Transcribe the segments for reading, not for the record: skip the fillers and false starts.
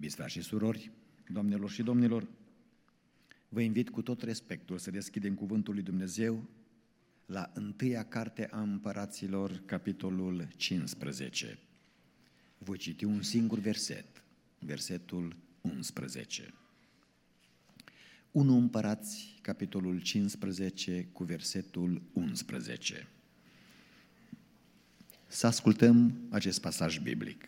Iubiți frați și surori, doamnelor și domnilor, vă invit cu tot respectul să deschidem Cuvântul lui Dumnezeu la întâia carte a Împăraților, capitolul 15. Voi citi un singur verset, versetul 11. 1 Împărați, capitolul 15, cu versetul 11. Să ascultăm acest pasaj biblic.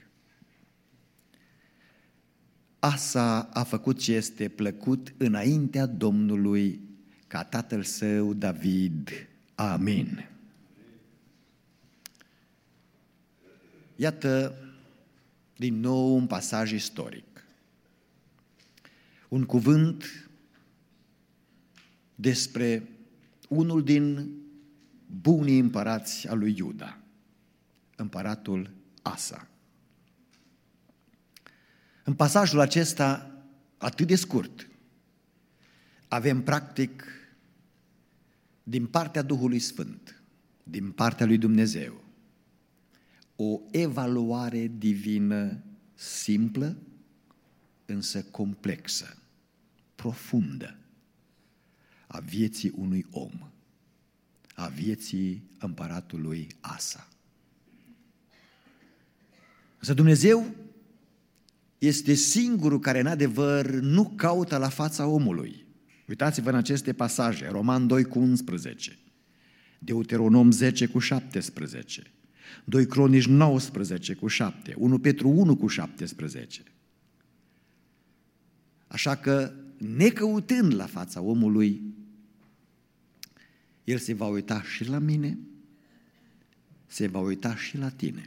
Asa a făcut ce este plăcut înaintea Domnului, ca tatăl său David. Amin. Iată din nou un pasaj istoric. Un cuvânt despre unul din bunii împărați al lui Iuda, împăratul Asa. În pasajul acesta, atât de scurt, avem practic din partea Duhului Sfânt, din partea lui Dumnezeu, o evaluare divină simplă, însă complexă, profundă, a vieții unui om, a vieții împăratului Asa. Însă Dumnezeu este singurul care în adevăr nu caută la fața omului. Uitați-vă în aceste pasaje, Roman 2 cu 11, Deuteronom 10 cu 17, 2 Cronici 19 cu 7, 1 Petru 1 cu 17. Așa că, necăutând la fața omului, el se va uita și la mine, se va uita și la tine,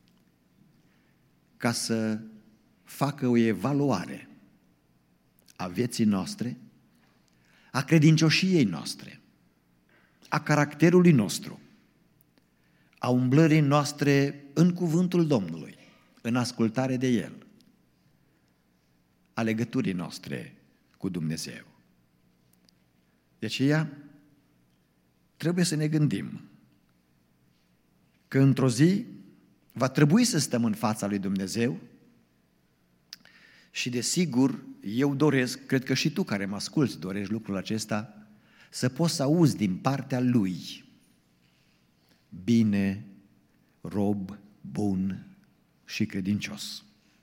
ca să facă o evaluare a vieții noastre, a credincioșiei noastre, a caracterului nostru, a umblării noastre în cuvântul Domnului, în ascultare de El, a legăturii noastre cu Dumnezeu. De aceea, trebuie să ne gândim că într-o zi va trebui să stăm în fața lui Dumnezeu și desigur, eu doresc, cred că și tu care mă asculți dorești lucrul acesta, să poți să auzi din partea Lui: bine, rob bun și credincios,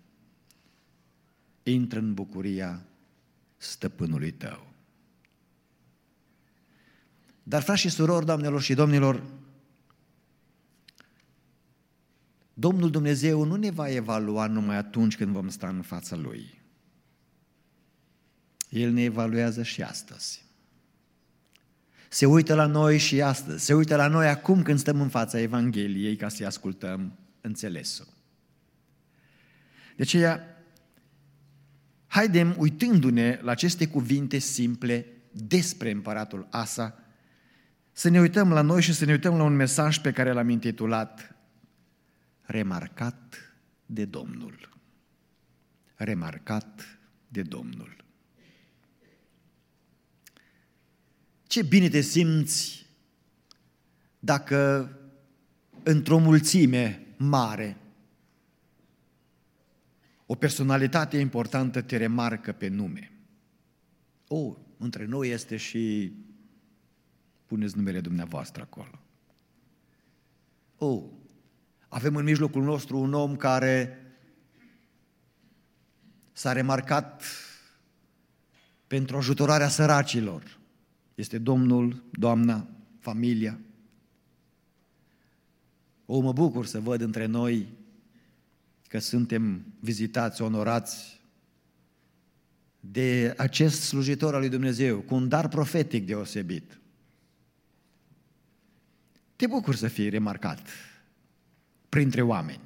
intră în bucuria stăpânului tău. Dar, frați și surori, doamnelor și domnilor, Domnul Dumnezeu nu ne va evalua numai atunci când vom sta în fața Lui. El ne evaluează și astăzi. Se uită la noi și astăzi, se uită la noi acum când stăm în fața Evangheliei ca să-i ascultăm înțelesul. De aceea, haidem, uitându-ne la aceste cuvinte simple despre împăratul Asa, să ne uităm la noi și să ne uităm la un mesaj pe care l-am intitulat Remarcat de Domnul. Remarcat de Domnul. Ce bine te simți dacă într-o mulțime mare o personalitate importantă te remarcă pe nume. Între noi este și puneți numele dumneavoastră acolo. Avem în mijlocul nostru un om care s-a remarcat pentru ajutorarea săracilor. Este domnul, doamna, familia. Mă bucur să văd între noi că suntem vizitați, onorați de acest slujitor al lui Dumnezeu, cu un dar profetic deosebit. Te bucur să fii remarcat printre oameni.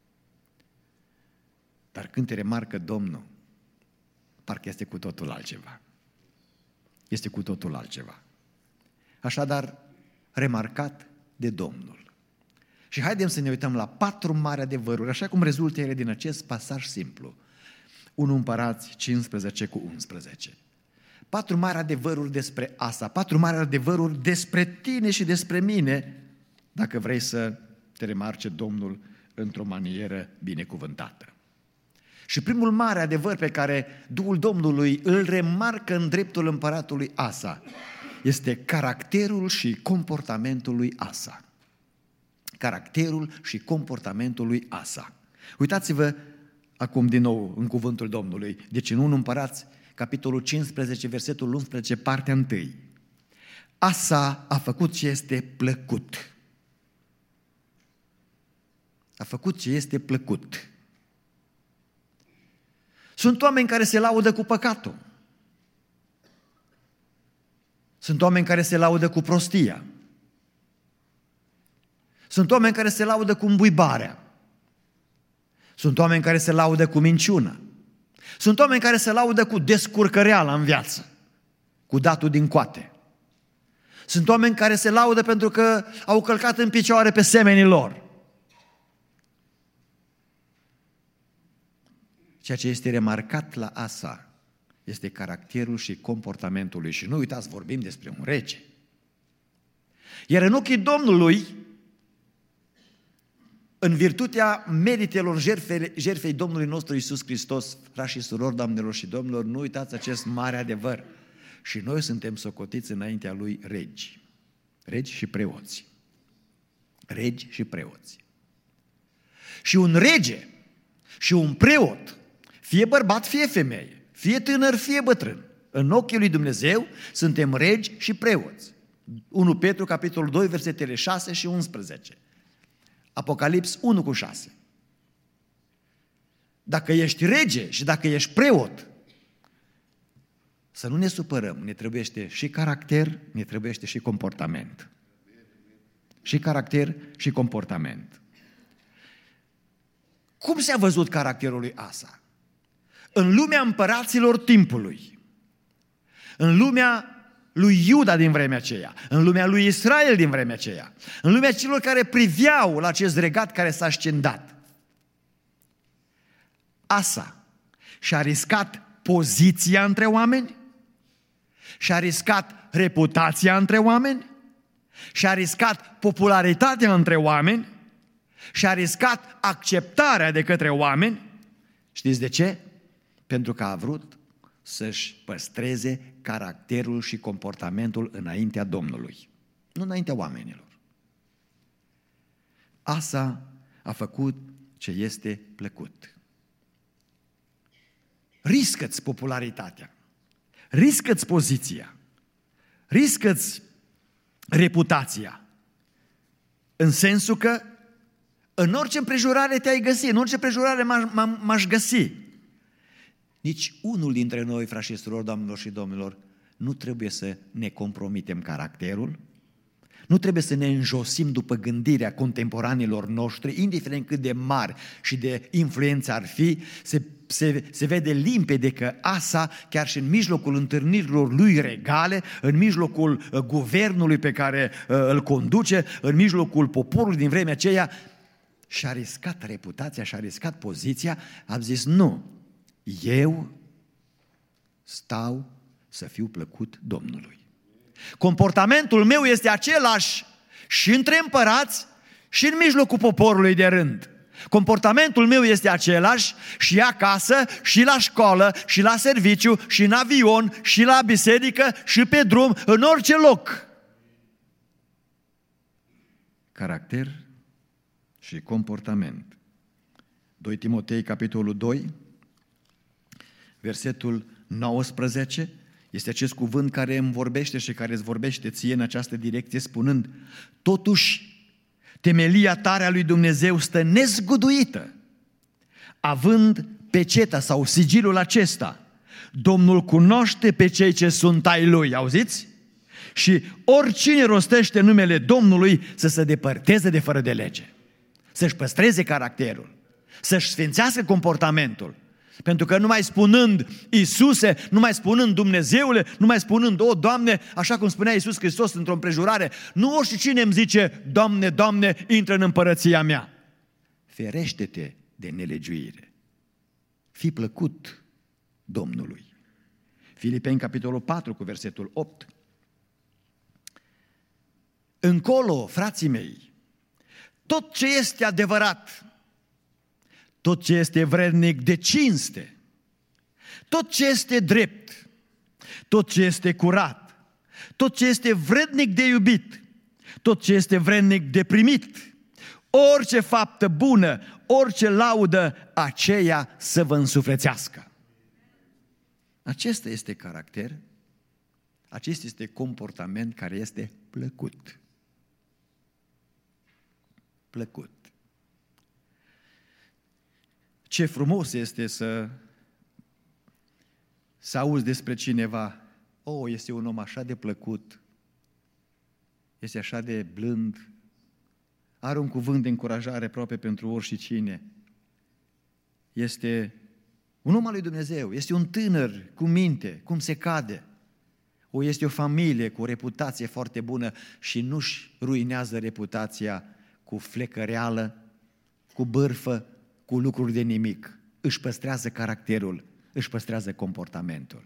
Dar când te remarcă Domnul, parcă este cu totul altceva. Este cu totul altceva. Așadar, remarcat de Domnul. Și haidem să ne uităm la 4 mari adevăruri, așa cum rezultă ele din acest pasaj simplu. 1 Împărați 15 cu 11. 4 mari adevăruri despre Asa, 4 mari adevăruri despre tine și despre mine, dacă vrei să te remarce Domnul într-o manieră binecuvântată. Și primul mare adevăr pe care Duhul Domnului îl remarcă în dreptul împăratului Asa este caracterul și comportamentul lui Asa. Caracterul și comportamentul lui Asa. Uitați-vă acum din nou în cuvântul Domnului. Deci în 1 Împărați, capitolul 15, versetul 11, partea 1. Asa a făcut ce este plăcut. A făcut ce este plăcut. Sunt oameni care se laudă cu păcatul. Sunt oameni care se laudă cu prostia. Sunt oameni care se laudă cu îmbuibarea. Sunt oameni care se laudă cu minciună. Sunt oameni care se laudă cu descurcăreala în viață, cu datul din coate. Sunt oameni care se laudă pentru că au călcat în picioare pe semenii lor. Ceea ce este remarcat la Asa este caracterul și comportamentul lui. Și nu uitați, vorbim despre un rege. Iar în ochii Domnului, în virtutea meritelor jertfei Domnului nostru Iisus Hristos, frați și surori, doamnelor și domnilor, nu uitați acest mare adevăr. Și noi suntem socotiți înaintea Lui regi. Regi și preoți. Regi și preoți. Și un rege și un preot, fie bărbat, fie femeie, fie tânăr, fie bătrân, în ochii lui Dumnezeu suntem regi și preoți. 1 Petru, capitolul 2, versetele 6 și 11. Apocalips 1 cu 6. Dacă ești rege și dacă ești preot, să nu ne supărăm, ne trebuiește și caracter, ne trebuiește și comportament. Și caracter și comportament. Cum s-a văzut caracterul lui Asa? În lumea împăraților timpului, în lumea lui Iuda din vremea aceea, în lumea lui Israel din vremea aceea, în lumea celor care priveau la acest regat care s-a scendat. Asa și-a riscat poziția între oameni, și-a riscat reputația între oameni, și-a riscat popularitatea între oameni, și-a riscat acceptarea de către oameni. Știți de ce? Pentru că a vrut să-și păstreze caracterul și comportamentul înaintea Domnului, nu înaintea oamenilor. Asa a făcut ce este plăcut. Riscă-ți popularitatea, riscă-ți poziția, riscă-ți reputația, în sensul că în orice împrejurare te-ai găsi, în orice împrejurare m-aș găsi. Nici unul dintre noi, frați și surori, doamnelor și domnilor, nu trebuie să ne compromitem caracterul, nu trebuie să ne înjosim după gândirea contemporanilor noștri, indiferent cât de mari și de influență ar fi. Se vede limpede că Asa, chiar și în mijlocul întâlnirilor lui regale, în mijlocul guvernului pe care îl conduce, în mijlocul poporului din vremea aceea, și-a riscat reputația, și-a riscat poziția, a zis nu, eu stau să fiu plăcut Domnului. Comportamentul meu este același și între împărați și în mijlocul poporului de rând. Comportamentul meu este același și acasă, și la școală, și la serviciu, și în avion, și la biserică, și pe drum, în orice loc. Caracter și comportament. 2 Timotei, capitolul 2, versetul 19, este acest cuvânt care îmi vorbește și care îți vorbește ție în această direcție, spunând: totuși, temelia tare a lui Dumnezeu stă nezguduită, având peceta sau sigilul acesta: Domnul cunoaște pe cei ce sunt ai Lui, auziți? Și oricine rostește numele Domnului să se depărteze de fără de lege, să-și păstreze caracterul, să-și sfințească comportamentul. Pentru că numai spunând Iisuse, numai spunând Dumnezeule, numai spunând o, Doamne, așa cum spunea Iisus Hristos într-o împrejurare, nu oricine îmi zice Doamne, Doamne, intră în împărăția mea. Ferește-te de nelegiuire. Fii plăcut Domnului. Filipeni, capitolul 4, cu versetul 8. Încolo, frații mei, tot ce este adevărat, tot ce este vrednic de cinste, tot ce este drept, tot ce este curat, tot ce este vrednic de iubit, tot ce este vrednic de primit, orice faptă bună, orice laudă, aceea să vă însuflețească. Acesta este caracter, acesta este comportament care este plăcut. Plăcut. Ce frumos este să auzi despre cineva, este un om așa de plăcut, este așa de blând, are un cuvânt de încurajare aproape pentru oricine, este un om al lui Dumnezeu, este un tânăr cu minte, cum se cade, este o familie cu o reputație foarte bună și nu-și ruinează reputația cu flecăreală, cu bârfă, cu lucruri de nimic. Își păstrează caracterul, își păstrează comportamentul.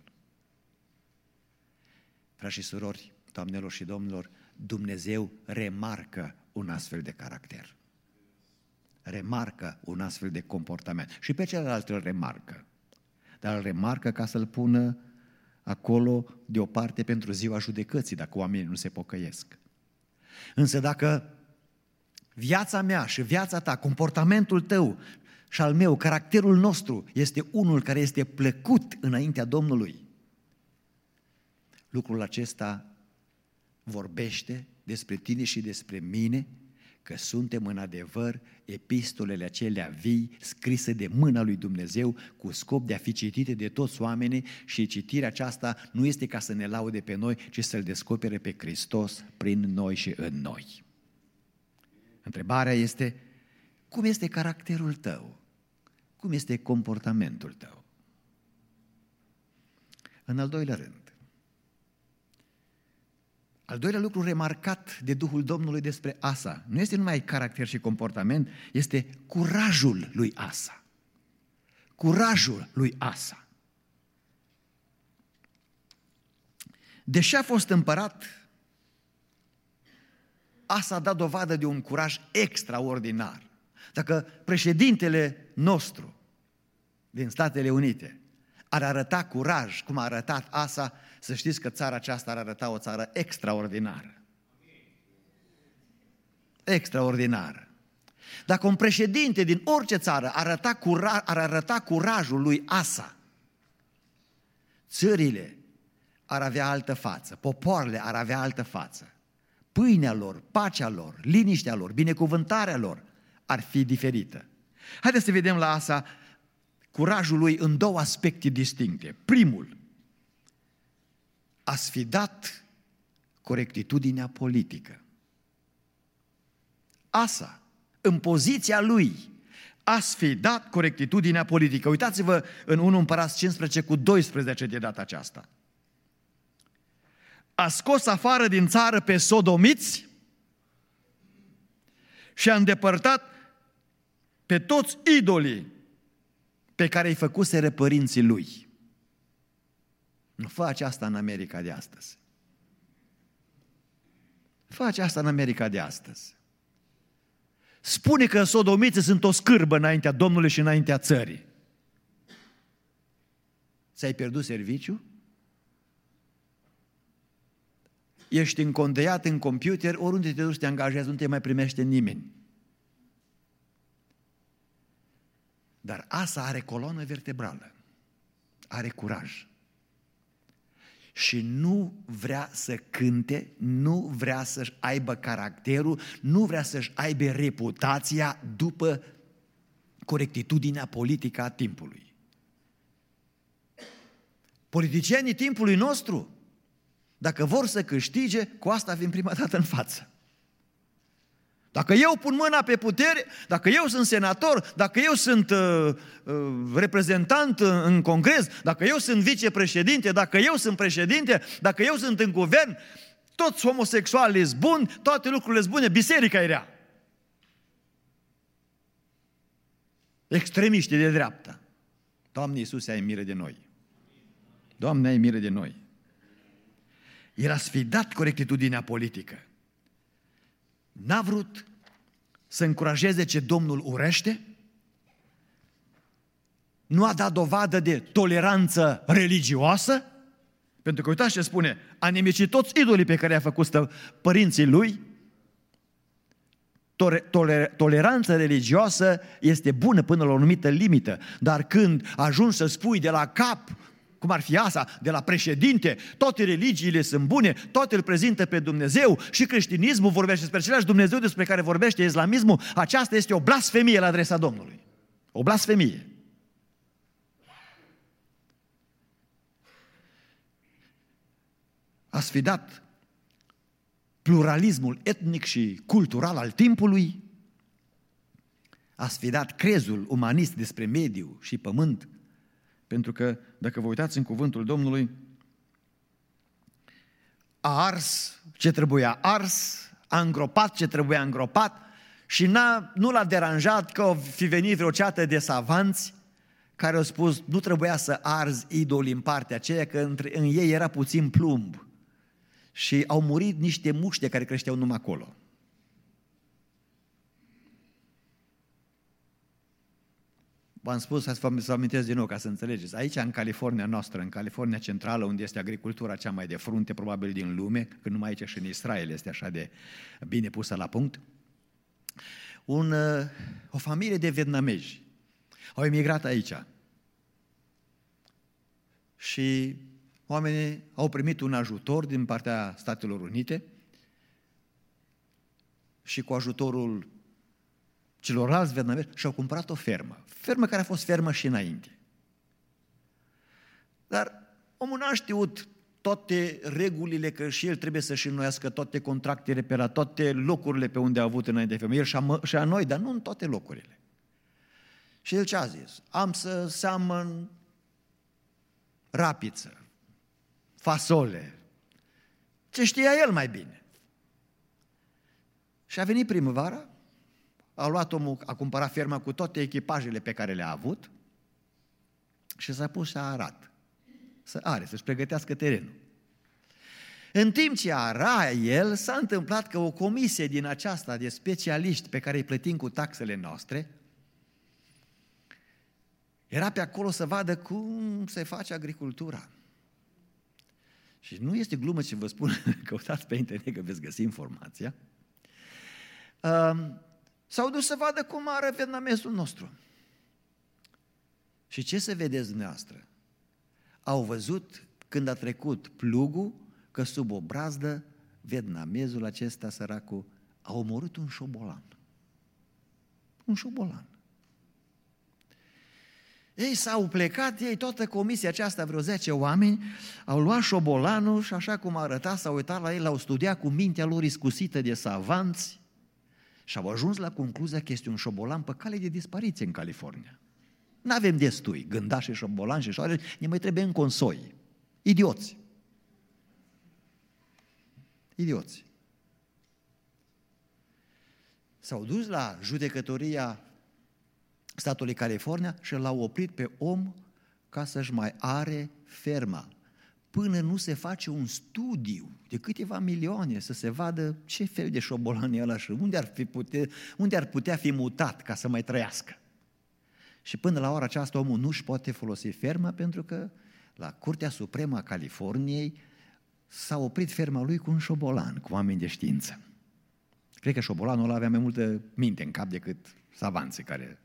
Frați și surori, doamnelor și domnilor, Dumnezeu remarcă un astfel de caracter. Remarcă un astfel de comportament. Și pe celălalt îl remarcă. Dar îl remarcă ca să-l pună acolo deoparte pentru ziua judecății, dacă oamenii nu se pocăiesc. Însă dacă viața mea și viața ta, comportamentul tău și al meu, caracterul nostru este unul care este plăcut înaintea Domnului, lucrul acesta vorbește despre tine și despre mine că suntem în adevăr epistolele acelea vii, scrise de mâna lui Dumnezeu, cu scop de a fi citite de toți oamenii, și citirea aceasta nu este ca să ne laude pe noi, ci să-L descopere pe Hristos prin noi și în noi. Întrebarea este, cum este caracterul tău? Cum este comportamentul tău? În al doilea rând, al doilea lucru remarcat de Duhul Domnului despre Asa, nu este numai caracter și comportament, este curajul lui Asa. Curajul lui Asa. Deși a fost împărat, Asa a dat dovadă de un curaj extraordinar. Dacă președintele nostru din Statele Unite ar arăta curaj, cum a arătat Asa, să știți că țara aceasta ar arăta o țară extraordinară. Extraordinară. Dacă un președinte din orice țară ar arăta curajul lui Asa, țările ar avea altă față, popoarele ar avea altă față. Pâinea lor, pacea lor, liniștea lor, binecuvântarea lor ar fi diferită. Haideți să vedem la Asa curajul lui în două aspecte distincte. Primul, a sfidat corectitudinea politică. Asa, în poziția lui, a sfidat corectitudinea politică. Uitați-vă în 1 Împărați 15:12 de data aceasta. A scos afară din țară pe sodomiți și a îndepărtat pe toți idolii pe care îi făcuseră părinții lui. Nu fă aceasta în America de astăzi. Fă aceasta în America de astăzi. Spune că sodomiții sunt o scârbă înaintea Domnului și înaintea țării. Ți-ai pierdut serviciu? Ești încondeiat în computer, oriunde te duci să te angajezi, nu te mai primește nimeni. Dar Asa are coloană vertebrală, are curaj. Și nu vrea să cânte, nu vrea să-și aibă caracterul, nu vrea să-și aibă reputația după corectitudinea politică a timpului. Politicienii timpului nostru, dacă vor să câștige, cu asta vin prima dată în față. Dacă eu pun mâna pe putere, dacă eu sunt senator, dacă eu sunt reprezentant în congres, dacă eu sunt vicepreședinte, dacă eu sunt președinte, dacă eu sunt în guvern, toți homosexualii sunt buni, toate lucrurile sunt bune, biserica e rea. Extremiștii de dreapta. Doamne Iisuse, ai milă de noi. Doamne, ai milă de noi. El a sfidat corectitudinea politică. N-a vrut să încurajeze ce Domnul urește, nu a dat dovadă de toleranță religioasă? Pentru că uitați ce spune, a nimicit toți idolii pe care i-a făcut părinții lui. Toleranța religioasă este bună până la o anumită limită, dar când ajungi să spui de la cap, cum ar fi asta, de la președinte, toate religiile sunt bune, toate îl prezintă pe Dumnezeu și creștinismul vorbește despre același Dumnezeu despre care vorbește islamismul, aceasta este o blasfemie la adresa Domnului. O blasfemie. A sfidat pluralismul etnic și cultural al timpului, a sfidat crezul umanist despre mediu și pământ, pentru că, dacă vă uitați în cuvântul Domnului, a ars ce trebuia ars, a îngropat ce trebuia îngropat și nu l-a deranjat că o fi venit vreo ceată de savanți care au spus nu trebuia să arzi idolii în partea aceea, că în ei era puțin plumb. Și au murit niște muște care creșteau numai acolo. V-am spus, să vă amintesc din nou ca să înțelegeți. Aici, în California noastră, în California centrală, unde este agricultura cea mai de frunte, probabil din lume, că numai aici și în Israel este așa de bine pusă la punct, o familie de vietnamezi au emigrat aici. Și oamenii au primit un ajutor din partea Statelor Unite și cu ajutorul celorlalți vietnamezi și-au cumpărat o fermă. Fermă care a fost fermă și înainte. Dar omul n-a știut toate regulile, că și el trebuie să-și înnoiască toate contractele pe la toate locurile pe unde a avut înainte fermă. El și-a noi, dar nu în toate locurile. Și el ce a zis? Am să seamăn rapiță, fasole, ce știa el mai bine. Și a venit primăvara, a luat omul, a cumpărat ferma cu toate echipajele pe care le-a avut și s-a pus să arate, să-și pregătească terenul. În timp ce ara el, s-a întâmplat că o comisie din aceasta de specialiști pe care îi plătim cu taxele noastre era pe acolo să vadă cum se face agricultura. Și nu este glumă ce vă spun, căutați pe internet că veți găsi informația. S-au dus să vadă cum are vietnamezul nostru. Și ce să vedeți dumneavoastră? Au văzut când a trecut plugul că sub o brazdă vietnamezul acesta săracul a omorât un șobolan. Un șobolan. Ei s-au plecat, toată comisia aceasta, vreo 10 oameni, au luat șobolanul și așa cum arăta, s-au uitat la el, l-au studiat cu mintea lor iscusită de savanți și au ajuns la concluzia că este un șobolan pe cale de dispariție în California. N-avem destui gândași, șobolan și șoare, ne mai trebuie încă un soi. Idioți. Idioți. S-au dus la judecătoria statului California și l-au oprit pe om ca să-și mai are ferma. Până nu se face un studiu de câteva milioane să se vadă ce fel de șobolan e ăla și unde ar putea fi mutat ca să mai trăiască. Și până la ora aceasta omul nu își poate folosi ferma pentru că la Curtea Supremă a Californiei s-a oprit ferma lui cu un șobolan, cu oameni de știință. Cred că șobolanul ăla avea mai multă minte în cap decât savanții care...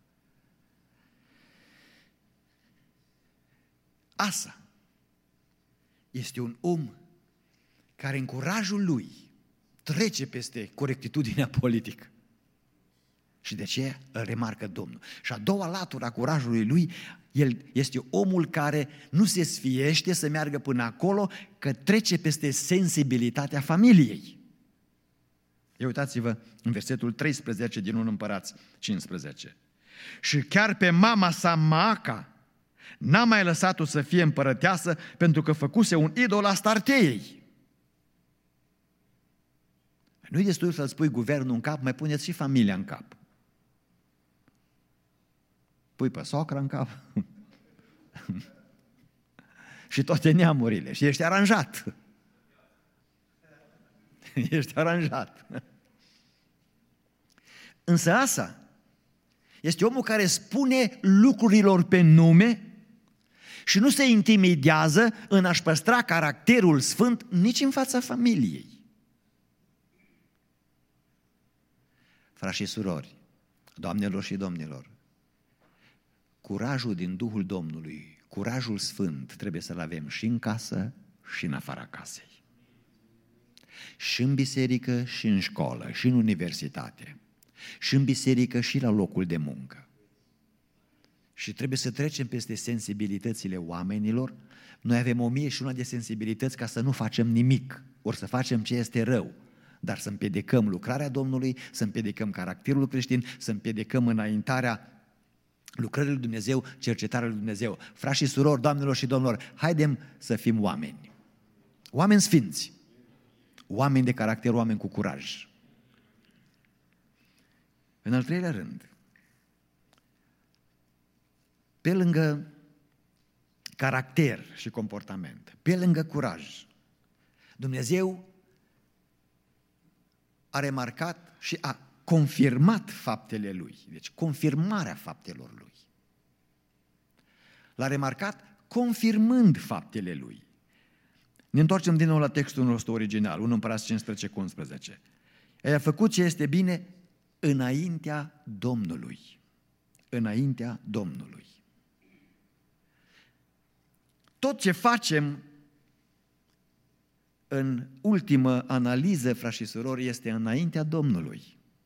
Asa este un om care în curajul lui trece peste corectitudinea politică. Și de ce îl remarcă Domnul. Și a doua latură a curajului lui, el este omul care nu se sfiește să meargă până acolo, că trece peste sensibilitatea familiei. Ia uitați-vă în versetul 13 din 1 Împărați 15. Și chiar pe mama sa Maaca n-a mai lăsat-o să fie împărăteasă pentru că făcuse un idol Astarteei. Nu-i destul să-ți pui guvernul în cap, mai puneți și familia în cap. Pui pe socră în cap și toate neamurile și ești aranjat. Ești aranjat. Însă Asa Este omul care spune lucrurilor pe nume și nu se intimidează în a-și păstra caracterul sfânt nici în fața familiei. Frați și surori, doamnelor și domnilor, curajul din Duhul Domnului, curajul sfânt trebuie să-l avem și în casă și în afara casei. Și în biserică și în școală și în universitate. Și în biserică și la locul de muncă. Și trebuie să trecem peste sensibilitățile oamenilor. Noi avem 1001 de sensibilități ca să nu facem nimic, ori să facem ce este rău, dar să împiedicăm lucrarea Domnului, să împiedicăm caracterul creștin, să împiedicăm înaintarea lucrării lui Dumnezeu, cercetarea lui Dumnezeu. Frați și surori, doamnelor și domnilor, haidem să fim oameni. Oameni sfinți, oameni de caracter, oameni cu curaj. În al treilea rând, pe lângă caracter și comportament, pe lângă curaj, Dumnezeu a remarcat și a confirmat faptele Lui. Deci confirmarea faptelor Lui. L-a remarcat confirmând faptele Lui. Ne întoarcem din nou la textul nostru original, 1 Împărați 15:11. El a făcut ce este bine înaintea Domnului. Înaintea Domnului. Tot ce facem în ultimă analiză, frați și surori, este înaintea Domnului.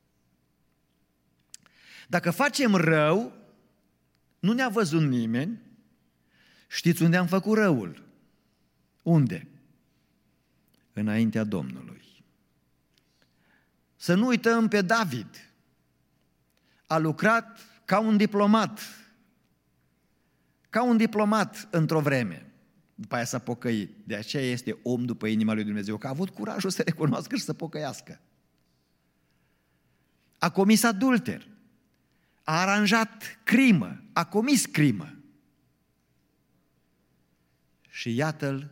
Dacă facem rău, nu ne-a văzut nimeni, știți unde am făcut răul? Unde? Înaintea Domnului. Să nu uităm pe David. A lucrat ca un diplomat într-o vreme. După aia s-a pocăit. De aceea este om după inima lui Dumnezeu, că a avut curajul să recunoască și să pocăiască. A comis adulter. A aranjat crimă. A comis crimă. Și iată-l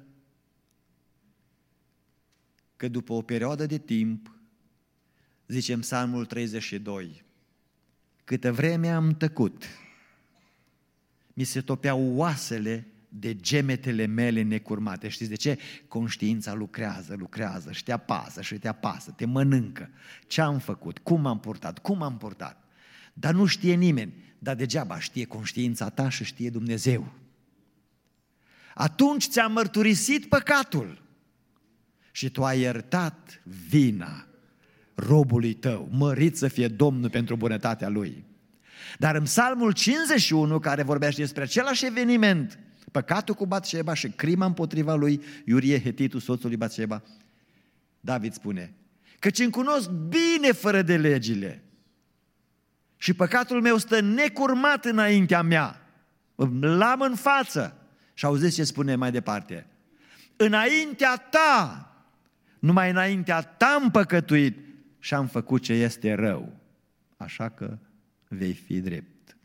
că după o perioadă de timp, zice în Psalmul 32, câtă vreme am tăcut, mi se topeau oasele de gemetele mele necurmate. Știți de ce? Conștiința lucrează și te apasă, te mănâncă. Ce am făcut? Cum am purtat? Dar nu știe nimeni, dar degeaba știe conștiința ta și știe Dumnezeu. Atunci ți-a mărturisit păcatul și tu ai iertat vina robului tău, mărit să fie Domnul pentru bunătatea Lui. Dar în Psalmul 51, care vorbește despre același eveniment, păcatul cu Batșeba și crima împotriva lui Iurie Hetitul, soțul lui Batșeba, David spune, căci îmi cunosc bine fără de legile și păcatul meu stă necurmat înaintea mea, l-am în față. Și auziți ce spune mai departe? Înaintea ta, numai înaintea ta am păcătuit și am făcut ce este rău, așa că vei fi drept.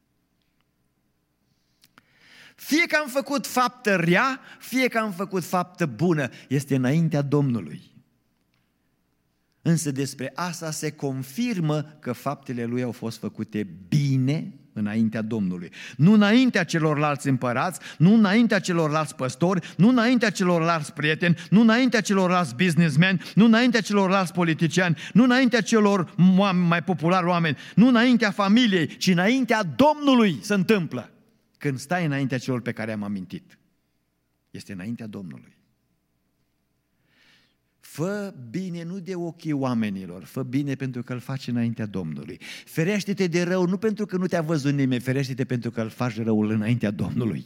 Fie că am făcut faptă rea, fie că am făcut faptă bună, este înaintea Domnului. Însă despre asta se confirmă că faptele lui au fost făcute bine înaintea Domnului. Nu înaintea celorlalți împărați, nu înaintea celorlalți păstori, nu înaintea celorlalți prieteni, nu înaintea celorlalți businessmen, nu înaintea celorlalți politiciani, nu înaintea celor mai populari oameni, nu înaintea familiei, ci înaintea Domnului se întâmplă. Când stai înaintea celor pe care am amintit. Este înaintea Domnului. Fă bine nu de ochii oamenilor, fă bine pentru că îl faci înaintea Domnului. Ferește-te de rău nu pentru că nu te-a văzut nimeni, ferește-te pentru că îl faci răul înaintea Domnului.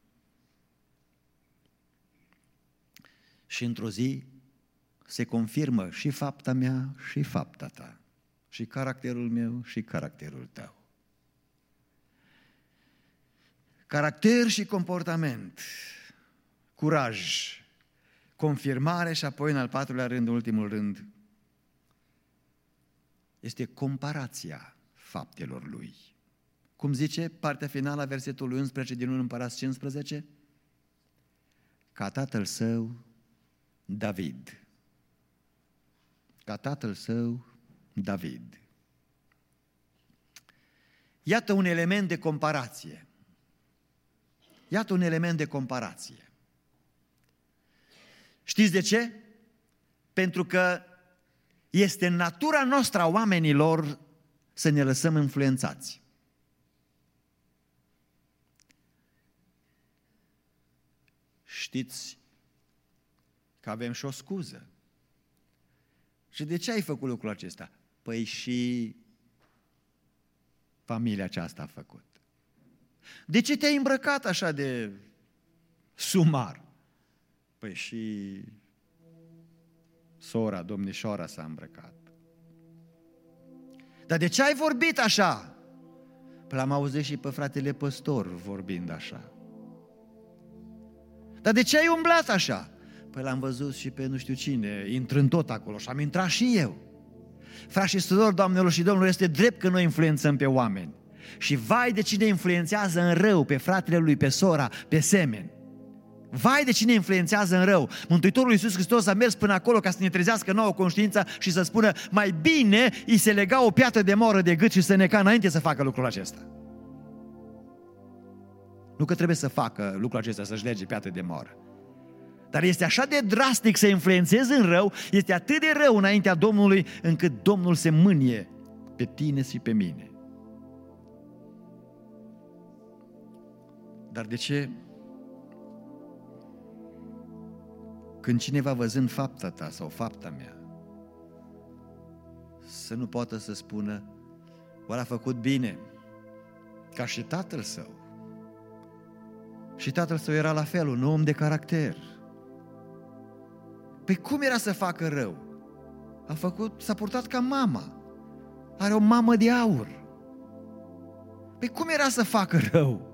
Și într-o zi se confirmă și fapta mea și fapta ta, și caracterul meu și caracterul tău. Caracter și comportament, curaj, confirmare și apoi în al patrulea rând, în ultimul rând, este comparația faptelor lui. Cum zice partea finală a versetului 11 din 1 Împărați 15? Ca tatăl său David. Ca tatăl său David. Iată un element de comparație. Iată un element de comparație. Știți de ce? Pentru că este în natura noastră a oamenilor să ne lăsăm influențați. Știți că avem și o scuză. Și de ce ai făcut lucrul acesta? Păi și familia aceasta a făcut. De ce te-ai îmbrăcat așa de sumar? Păi și sora, domnișoara s-a îmbrăcat. Dar de ce ai vorbit așa? Păi l-am auzit și pe fratele păstor vorbind așa. Dar de ce ai umblat așa? Păi l-am văzut și pe nu știu cine, intrând tot acolo și am intrat și eu. Frați și surori, doamnelor și domnilor, este drept că noi influențăm pe oameni. Și vai de cine influențează în rău pe fratele lui, pe sora, pe semeni. Vai de cine influențează în rău. Mântuitorul Iisus Hristos a mers până acolo ca să ne trezească nouă conștiința și să spună mai bine îi se lega o piatră de moră de gât și să neca înainte să facă lucrul acesta. Nu că trebuie să facă lucrul acesta, să-și lege piatră de moră. Dar este așa de drastic să influențezi în rău, este atât de rău înaintea Domnului, încât Domnul se mânie pe tine și pe mine. Dar de ce? Când cineva văzând fapta ta sau fapta mea, să nu poată să spună, oare a făcut bine, ca și tatăl său. Și tatăl său era la fel, un om de caracter. Păi cum era să facă rău? S-a purtat ca mama. Are o mamă de aur. Păi cum era să facă rău?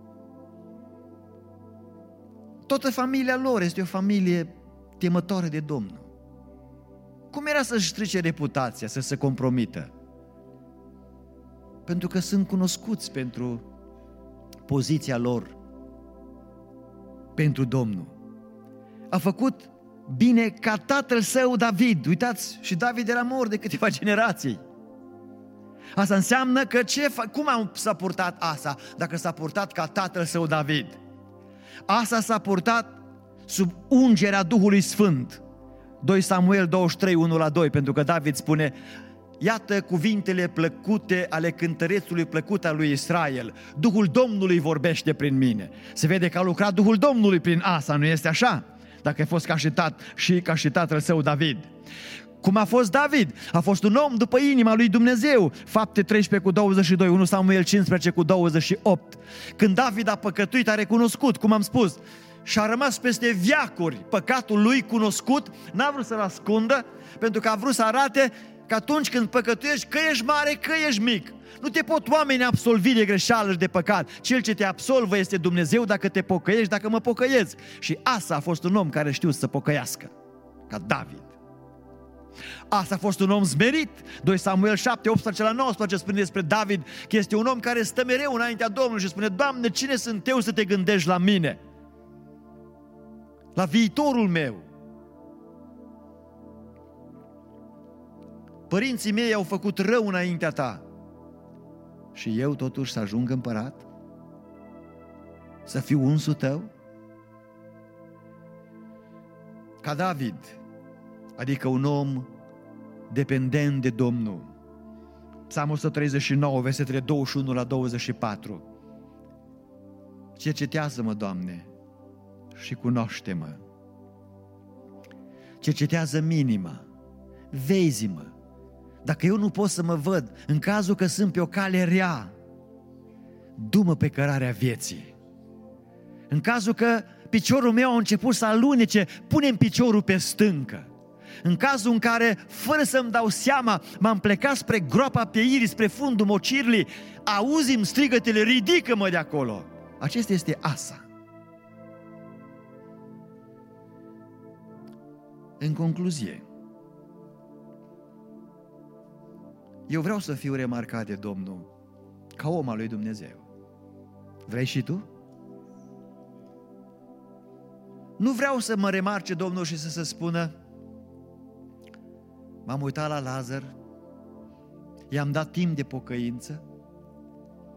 Toată familia lor este o familie temătoare de Domnul. Cum era să-și strice reputația, să se compromită? Pentru că sunt cunoscuți pentru poziția lor, pentru Domnul. A făcut bine ca tatăl său David. Uitați, și David era mort de câteva generații. Asta înseamnă că cum s-a purtat Asa dacă s-a purtat ca tatăl său David? Asa s-a purtat sub ungerea Duhului Sfânt. 2 Samuel 23, 1-2, pentru că David spune, iată cuvintele plăcute ale cântărețului plăcut al lui Israel. Duhul Domnului vorbește prin mine. Se vede că a lucrat Duhul Domnului prin Asa, nu este așa? Dacă a fost ca și tatăl său David. Cum a fost David? A fost un om după inima lui Dumnezeu. Fapte 13:22, 1 Samuel 15:28. Când David a păcătuit, a recunoscut, cum am spus, și a rămas peste veacuri păcatul lui cunoscut, n-a vrut să-l ascundă, pentru că a vrut să arate că atunci când păcătuiești, că ești mare, că ești mic. Nu te pot oameni absolvi de greșeală și de păcat. Cel ce te absolvă este Dumnezeu dacă te pocăiești, dacă mă pocăiesc. Și Asa a fost un om care știu să pocăiască, ca David. Asa a fost un om smerit. 2 Samuel 7:18-19 spune despre David că este un om care stă mereu înaintea Domnului și spune, Doamne, cine sunt eu să te gândești la mine? La viitorul meu. Părinții mei au făcut rău înaintea ta și eu totuși să ajung împărat? Să fiu unsul tău? Ca David, adică un om dependent de Domnul. Psalmul 139, versetele 21-24. Cercetează-mă, Doamne, și cunoaște-mă. Cercetează-mi inima, vezi-mă. Dacă eu nu pot să mă văd, în cazul că sunt pe o cale rea, du-mă pe cărarea vieții. În cazul că piciorul meu a început să alunece, pune-mi piciorul pe stâncă. În cazul în care, fără să-mi dau seama, m-am plecat spre groapa pieirii, spre fundul mocirlii, auzi-mi strigătele, ridică-mă de acolo. Acesta este Asa. În concluzie, eu vreau să fiu remarcat de Domnul ca om al lui Dumnezeu. Vrei și tu? Nu vreau să mă remarce Domnul și să se spună, m-am uitat la Lazar, i-am dat timp de pocăință,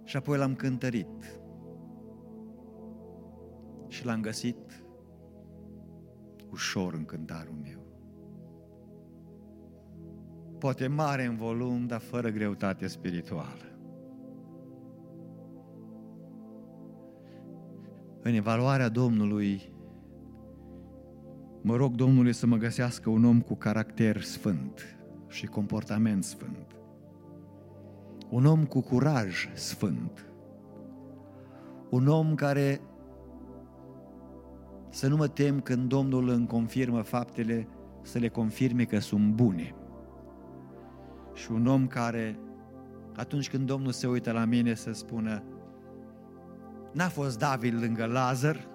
Și apoi l-am cântărit și l-am găsit ușor în cântarul meu. Poate mare în volum, dar fără greutate spirituală. În evaluarea Domnului, mă rog Domnului să mă găsească un om cu caracter sfânt și comportament sfânt. Un om cu curaj sfânt. Un om care să nu mă tem când Domnul îmi confirmă faptele, să le confirme că sunt bune. Și un om care, atunci când Domnul se uită la mine, să spună: n-a fost David lângă Lazar,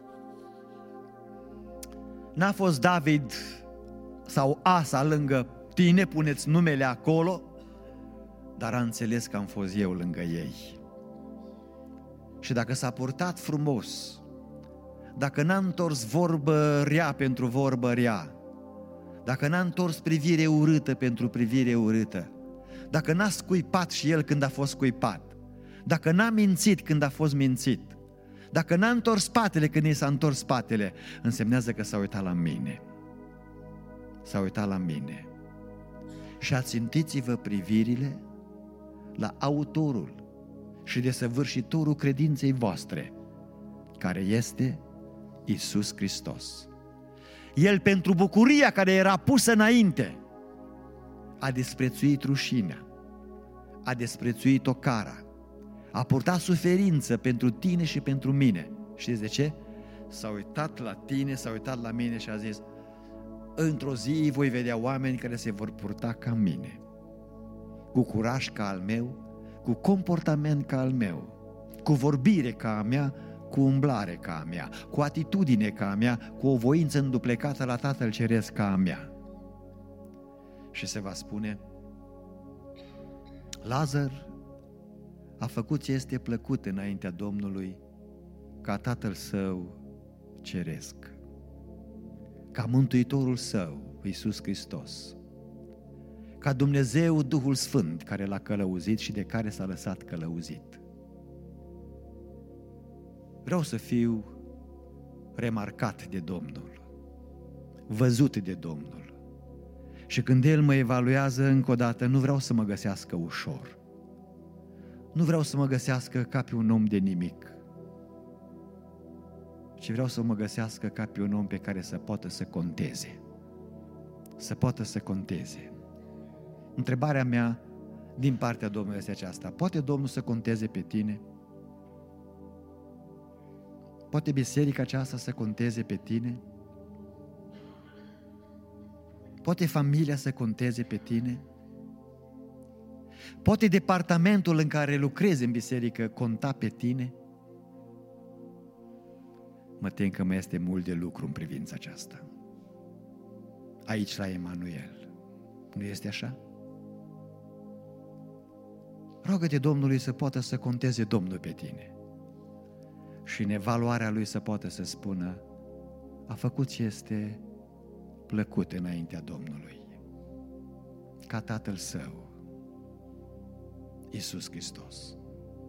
n-a fost David sau Asa lângă tine, puneți numele acolo, dar a înțeles că am fost eu lângă ei. Și dacă s-a purtat frumos, dacă n-a întors vorbă rea pentru vorbă rea, dacă n-a întors privire urâtă pentru privire urâtă, dacă n-a scuipat și el când a fost scuipat, dacă n-a mințit când a fost mințit, dacă n-a întors spatele când i s-a întors spatele, însemnează că s-a uitat la mine. S-a uitat la mine. Și ațintiți-vă privirile la autorul și desăvârșitorul credinței voastre, care este Iisus Hristos. El, pentru bucuria care era pusă înainte, a desprețuit rușinea, a desprețuit ocara, a purtat suferință pentru tine și pentru mine. Știți de ce? S-a uitat la tine, s-a uitat la mine și a zis: într-o zi voi vedea oameni care se vor purta ca mine, cu curaj ca al meu, cu comportament ca al meu, cu vorbire ca a mea, cu umblare ca a mea, cu atitudine ca a mea, cu o voință înduplecată la Tatăl Ceresc ca a mea. Și se va spune: Lazar a făcut ce este plăcut înaintea Domnului, ca Tatăl său ceresc, ca Mântuitorul său, Iisus Hristos, ca Dumnezeu Duhul Sfânt care l-a călăuzit și de care s-a lăsat călăuzit. Vreau să fiu remarcat de Domnul, văzut de Domnul. Și când El mă evaluează încă o dată, nu vreau să mă găsească ușor. Nu vreau să mă găsească ca pe un om de nimic, ci vreau să mă găsească ca pe un om pe care să poată să conteze. Să poată să conteze. Întrebarea mea din partea Domnului este aceasta: poate Domnul să conteze pe tine? Poate biserica aceasta să conteze pe tine? Poate familia să conteze pe tine? Poate departamentul în care lucrezi în biserică conta pe tine? Mă tem că mai este mult de lucru în privința aceasta. Aici la Emanuel. Nu este așa? Rogă-te Domnului să poată să conteze Domnul pe tine. Și în evaluarea Lui să poată să spună: a făcut ce este plăcut înaintea Domnului, ca Tatăl Său, Iisus Hristos.